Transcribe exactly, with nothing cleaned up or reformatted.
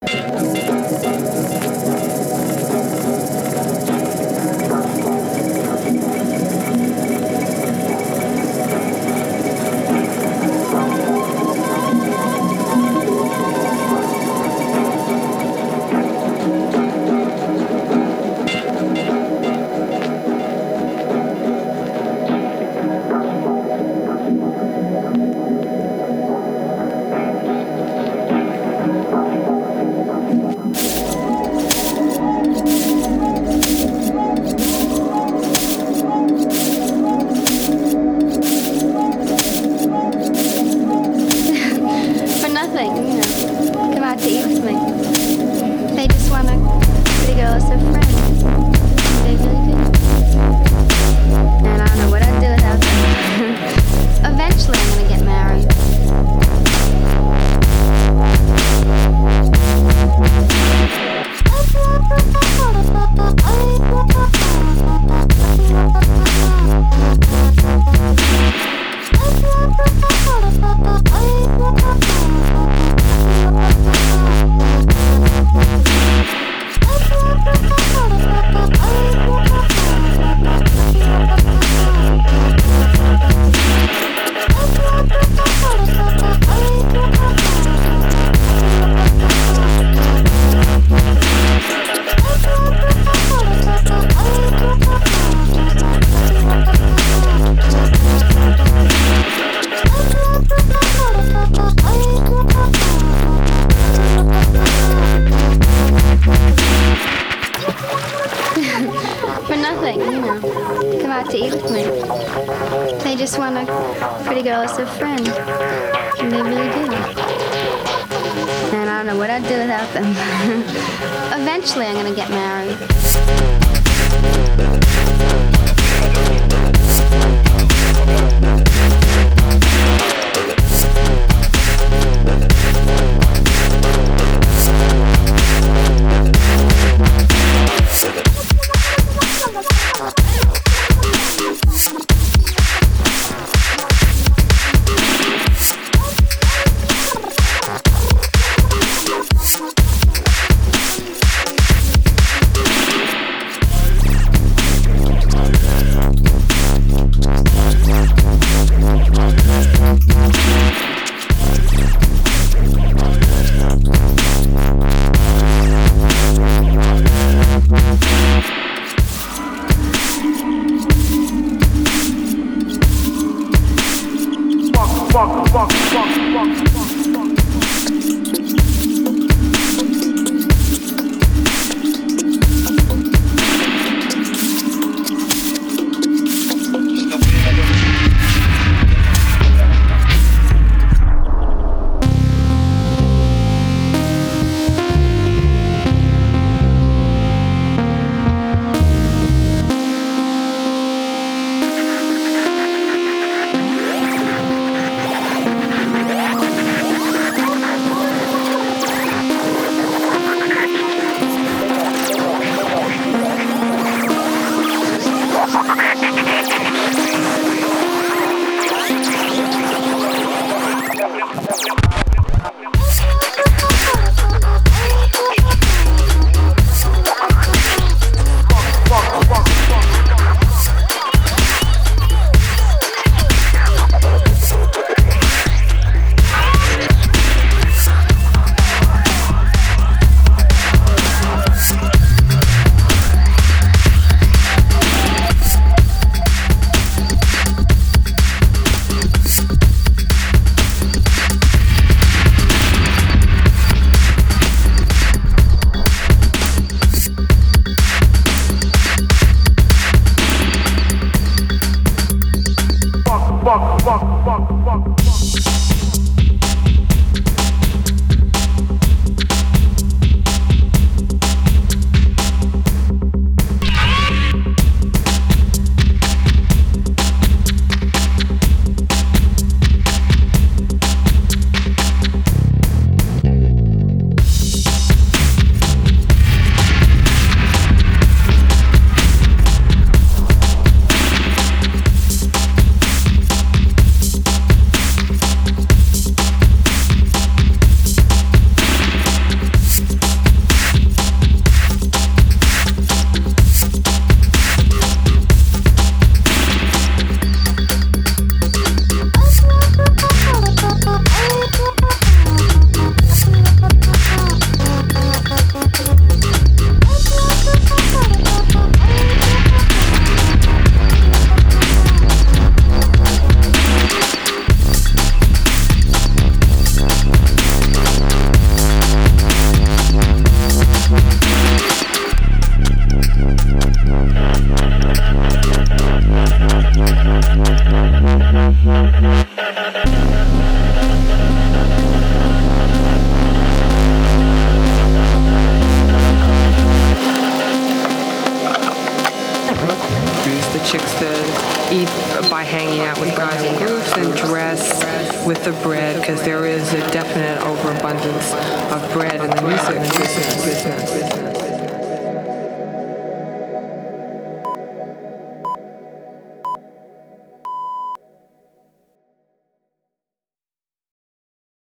For nothing, you know. Come out to eat with me. They just want a pretty girl as their friend. They really do. And I don't know what I'd do without them. Eventually I'm gonna get married. For nothing, you know. Come out to eat with me. They just want a pretty girl as their friend. And they really do. And I don't know what I'd do without them. Eventually I'm gonna get married. out with guys and groups and dress with the bread, because there is a definite overabundance of bread in the music business. business, business.